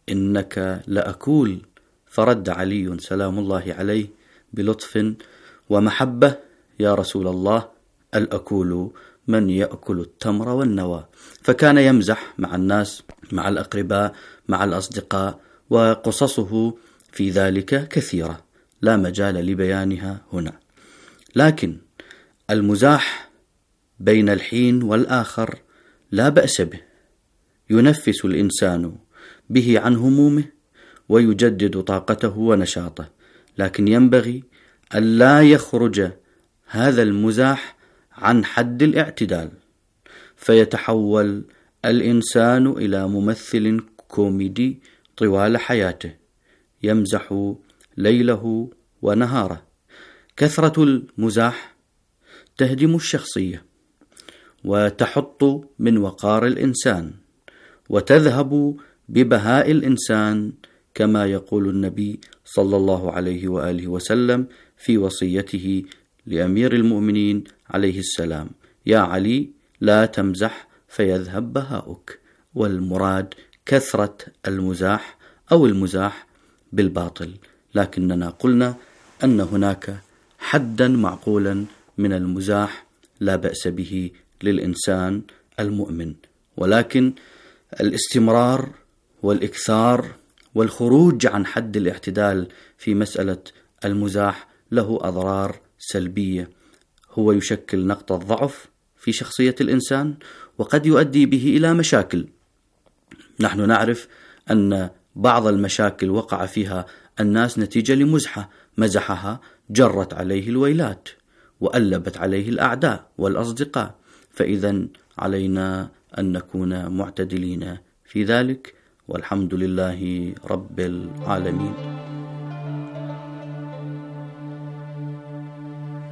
إنك لأكول. فرد علي سلام الله عليه بلطف ومحبة: يا رسول الله، الأكول من يأكل التمر والنوى. فكان يمزح مع الناس، مع الأقرباء، مع الأصدقاء، وقصصه في ذلك كثيرة لا مجال لبيانها هنا. لكن المزاح بين الحين والآخر لا بأس به، ينفس الإنسان به عن همومه ويجدد طاقته ونشاطه، لكن ينبغي أن لا يخرج هذا المزاح عن حد الاعتدال، فيتحول الإنسان إلى ممثل كوميدي طوال حياته، يمزح ليله ونهاره. كثرة المزاح تهدم الشخصية وتحط من وقار الإنسان، وتذهب ببهاء الإنسان، كما يقول النبي صلى الله عليه وآله وسلم في وصيته لأمير المؤمنين عليه السلام: يا علي لا تمزح فيذهب بهاؤك. والمراد كثرة المزاح أو المزاح بالباطل، لكننا قلنا أن هناك حدا معقولا من المزاح لا بأس به للإنسان المؤمن، ولكن الاستمرار والإكثار والخروج عن حد الاعتدال في مسألة المزاح له أضرار سلبية، هو يشكل نقطة ضعف في شخصية الإنسان، وقد يؤدي به إلى مشاكل. نحن نعرف أن بعض المشاكل وقع فيها الناس نتيجة لمزحة مزحها جرت عليه الويلات وألبت عليه الأعداء والأصدقاء، فإذا علينا أن نكون معتدلين في ذلك، والحمد لله رب العالمين.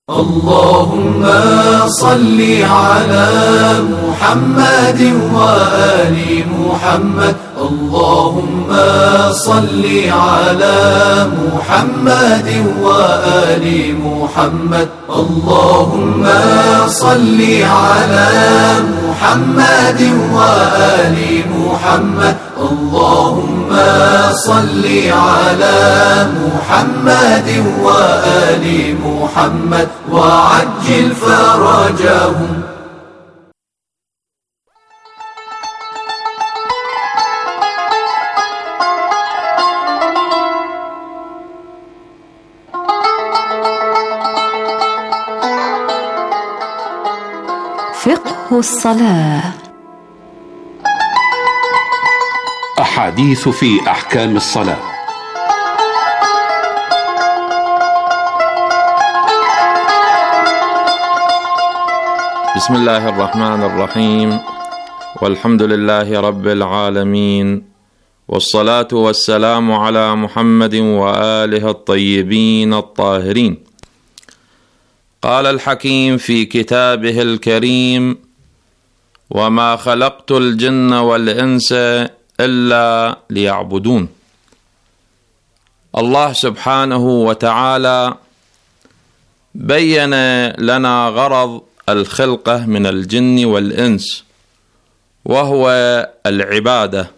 اللهم صل على محمد وآل محمد. اللهم صل على محمد وآل محمد. اللهم صل على محمد وآل محمد. اللهم صل على محمد وآل محمد وعجل فرجهم. فقه الصلاة. أحاديث في أحكام الصلاة. بسم الله الرحمن الرحيم، والحمد لله رب العالمين، والصلاة والسلام على محمد وآله الطيبين الطاهرين. قال الحكيم في كتابه الكريم: وما خلقت الجن والإنس إلا ليعبدون. الله سبحانه وتعالى بين لنا غرض الخلقة من الجن والإنس، وهو العبادة،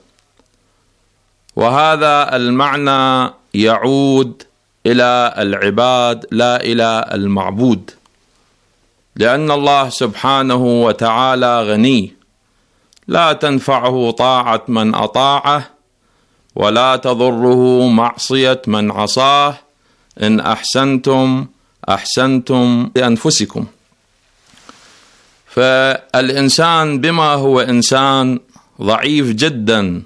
وهذا المعنى يعود إلى العباد لا إلى المعبود، لأن الله سبحانه وتعالى غني، لا تنفعه طاعة من أطاعه ولا تضره معصية من عصاه. إن أحسنتم أحسنتم لأنفسكم. فالإنسان بما هو إنسان ضعيف جدا،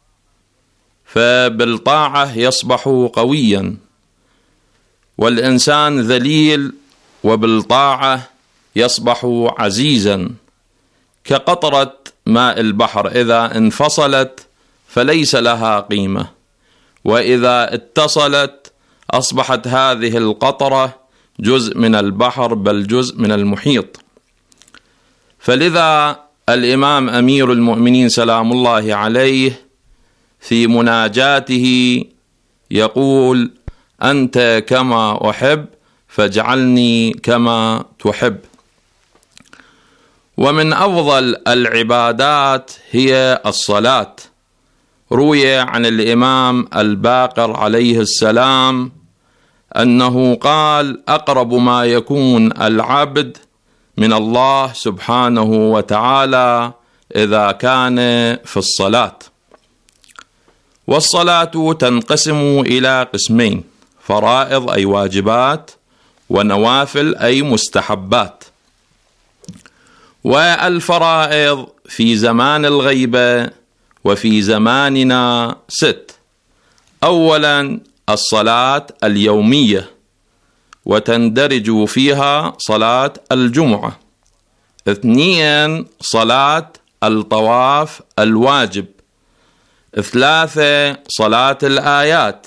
فبالطاعة يصبح قويا، والإنسان ذليل وبالطاعة يصبح عزيزا، كقطرة ماء البحر إذا انفصلت فليس لها قيمة، وإذا اتصلت أصبحت هذه القطرة جزء من البحر بل جزء من المحيط. فلذا الإمام أمير المؤمنين سلام الله عليه في مناجاته يقول: أنت كما أحب فاجعلني كما تحب. ومن أفضل العبادات هي الصلاة. روي عن الإمام الباقر عليه السلام أنه قال: أقرب ما يكون العبد من الله سبحانه وتعالى إذا كان في الصلاة. والصلاة تنقسم إلى قسمين: فرائض أي واجبات، ونوافل أي مستحبات. والفرائض في زمان الغيبة وفي زماننا 6. أولا الصلاة اليومية، وتندرج فيها صلاة الجمعة. 2 صلاة الطواف الواجب. 3 صلاة الآيات.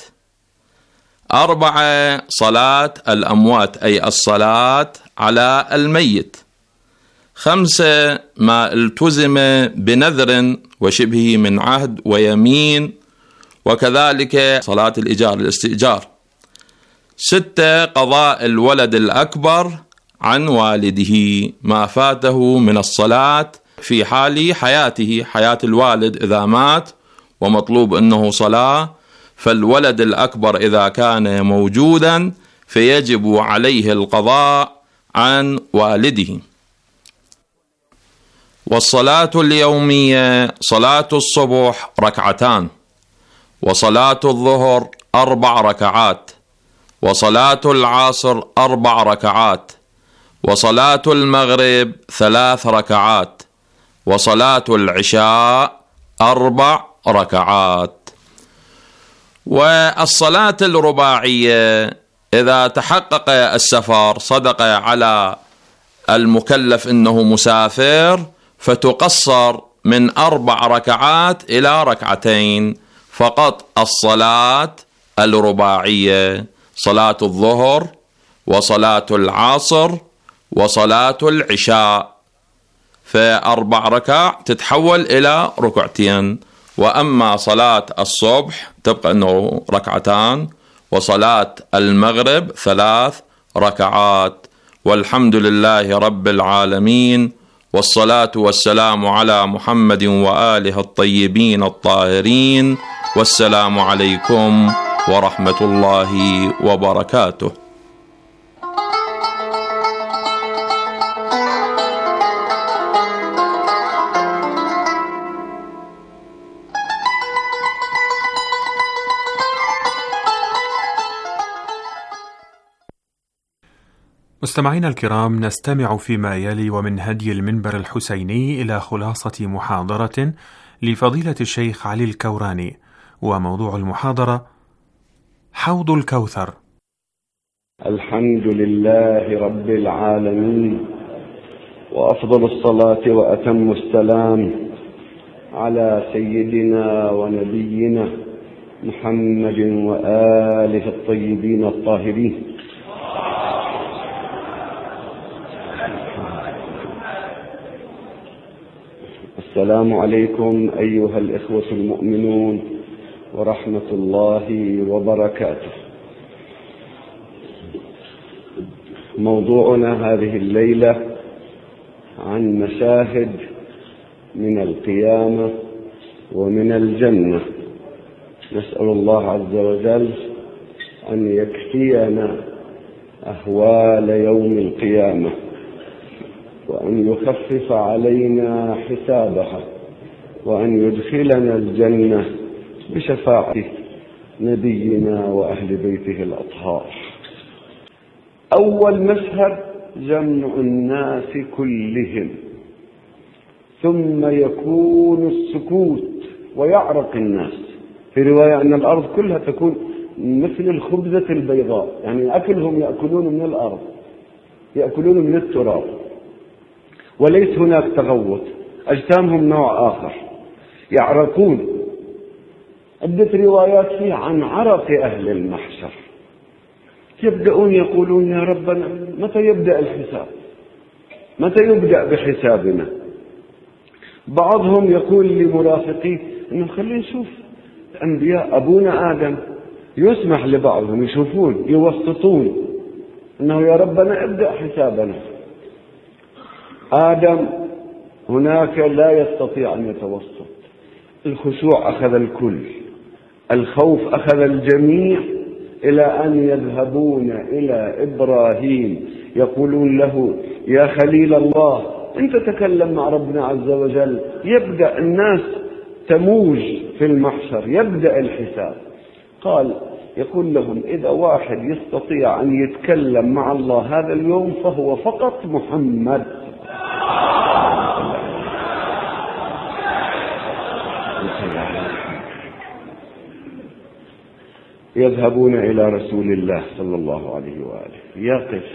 4 صلاة الأموات أي الصلاة على الميت. 5 ما التزم بنذر وشبهه من عهد ويمين، وكذلك صلاة الإيجار الاستئجار. 6 قضاء الولد الأكبر عن والده ما فاته من الصلاة في حال حياته، حياة الوالد إذا مات ومطلوب أنه صلاة، فالولد الأكبر إذا كان موجودا فيجب عليه القضاء عن والده. والصلاة اليومية: صلاة الصبح 2، وصلاة الظهر 4 ركعات، وصلاة العصر 4 ركعات، وصلاة المغرب 3 ركعات، وصلاة العشاء 4 ركعات. والصلاة الرباعية إذا تحقق السفر صدق على المكلف إنه مسافر، فتقصر من 4 ركعات إلى 2 فقط. الصلاة الرباعية: صلاة الظهر وصلاة العصر وصلاة العشاء، ف4 ركع تتحول إلى ركعتين. وأما صلاة الصبح تبقى أنه 2 ركعتان، وصلاة المغرب 3 ركعات. والحمد لله رب العالمين، والصلاة والسلام على محمد وآله الطيبين الطاهرين، والسلام عليكم ورحمة الله وبركاته. مستمعينا الكرام، نستمع فيما يلي ومن هدي المنبر الحسيني إلى خلاصة محاضرة لفضيلة الشيخ علي الكوراني، وموضوع المحاضرة حوض الكوثر. الحمد لله رب العالمين، وأفضل الصلاة وأتم السلام على سيدنا ونبينا محمد وآله الطيبين الطاهرين. السلام عليكم أيها الإخوة المؤمنون ورحمة الله وبركاته. موضوعنا هذه الليلة عن مشاهد من القيامة ومن الجنة. نسأل الله عز وجل أن يكفينا أهوال يوم القيامة، وأن يخفف علينا حسابها، وأن يدخلنا الجنة بشفاعة نبينا وأهل بيته الأطهار. أول مشهد جمع الناس كلهم، ثم يكون السكوت ويعرق الناس. في رواية أن الأرض كلها تكون مثل الخبزة البيضاء، يعني أكلهم يأكلون من الأرض، يأكلون من التراب، وليس هناك تغوط، أجسامهم نوع آخر، يعرقون. عدة روايات فيها عن عرق أهل المحشر. يبدأون يقولون يا ربنا متى يبدأ الحساب؟ متى يبدأ بحسابنا؟ بعضهم يقول لمرافقيه إنه خلينا نشوف الأنبياء، أبونا آدم يسمح لبعضهم يشوفون يوسطون إنه يا ربنا ابدأ حسابنا. آدم هناك لا يستطيع أن يتوسط. الخشوع أخذ الكل، الخوف أخذ الجميع، إلى أن يذهبون إلى إبراهيم يقولون له يا خليل الله أنت تكلم مع ربنا عز وجل، يبدأ الناس تموج في المحشر، يبدأ الحساب. قال يقول لهم إذا واحد يستطيع أن يتكلم مع الله هذا اليوم فهو فقط محمد. يذهبون إلى رسول الله صلى الله عليه وآله، يقف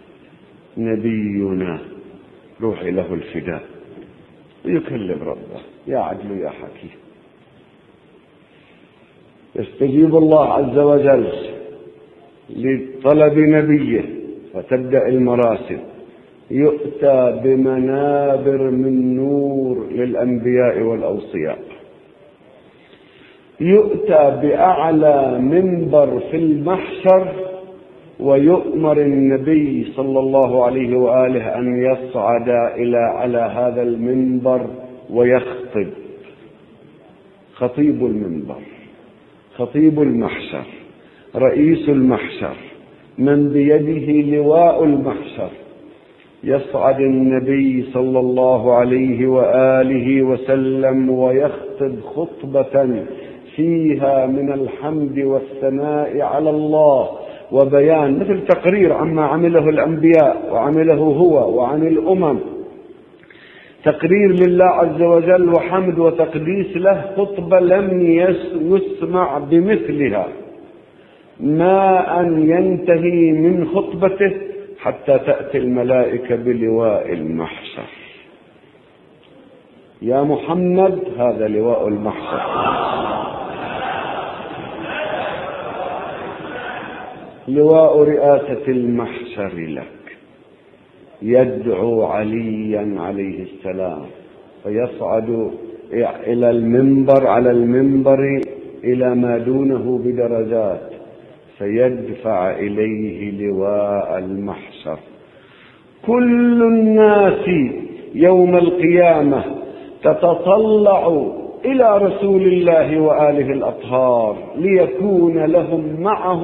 نبينا روح له الفداء ويكلم ربه يا عدل يا حكيم. يستجيب الله عز وجل لطلب نبيه وتبدأ المراسم. يؤتى بمنابر من نور للأنبياء والأوصياء، يؤتى بأعلى منبر في المحشر، ويؤمر النبي صلى الله عليه وآله أن يصعد على هذا المنبر ويخطب. خطيب المنبر، خطيب المحشر، رئيس المحشر، من بيده لواء المحشر. يصعد النبي صلى الله عليه وآله وسلم ويخطب خطبة فيها من الحمد والثناء على الله وبيان، مثل تقرير عما عمله الأنبياء وعمله هو وعن الأمم، تقرير لله عز وجل وحمد وتقديس له. خطبة لم يسمع بمثلها، ما أن ينتهي من خطبته حتى تأتي الملائكة بلواء المحشر. يا محمد هذا لواء المحشر. لواء رئاسة المحشر لك، يدعو عليا عليه السلام فيصعد إلى المنبر، على المنبر إلى ما دونه بدرجات، فيدفع إليه لواء المحشر. كل الناس يوم القيامة تتطلع إلى رسول الله وآله الأطهار ليكون لهم معه